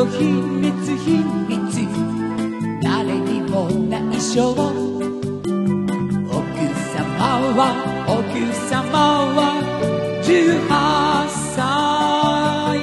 ど秘密秘密誰にも内緒。奥様は18歳。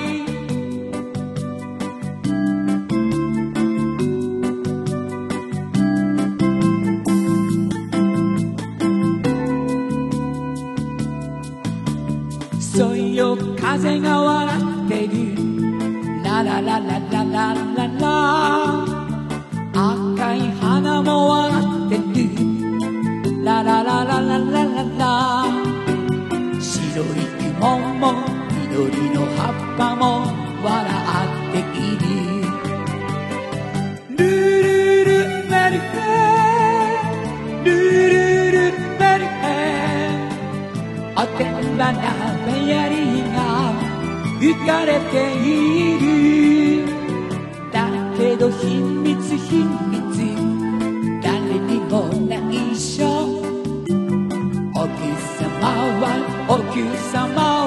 そよ風が笑ってるララララララララ。赤い花も笑ってるララララララララ。白い雲も緑の葉っぱも笑っている。ルルルメルヘルルルメルヘ。おてんばなメアリーが浮かれている。だけど秘密秘密誰にも内緒。奥様は奥様